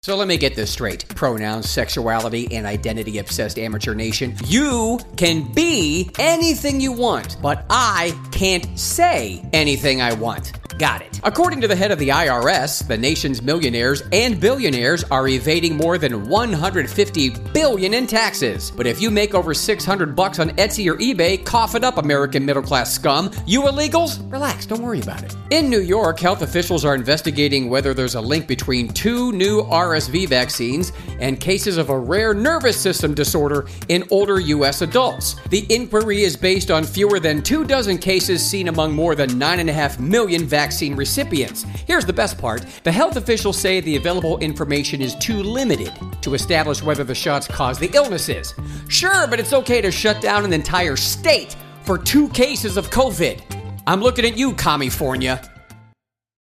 So let me get this straight. Pronouns, sexuality, and identity-obsessed amateur nation. You can be anything you want, but I can't say anything I want. Got it. According to the head of the IRS, the nation's millionaires and billionaires are evading more than $150 billion in taxes. But if you make over $600 on Etsy or eBay, cough it up, American middle-class scum. You illegals? Relax, don't worry about it. In New York, health officials are investigating whether there's a link between 2 new RSV vaccines and cases of a rare nervous system disorder in older U.S. adults. The inquiry is based on fewer than 24 cases seen among more than 9.5 million vaccine recipients. Here's the best part. The health officials say the available information is too limited to establish whether the shots cause the illnesses. Sure, but it's okay to shut down an entire state for 2 cases of COVID. I'm looking at you, California.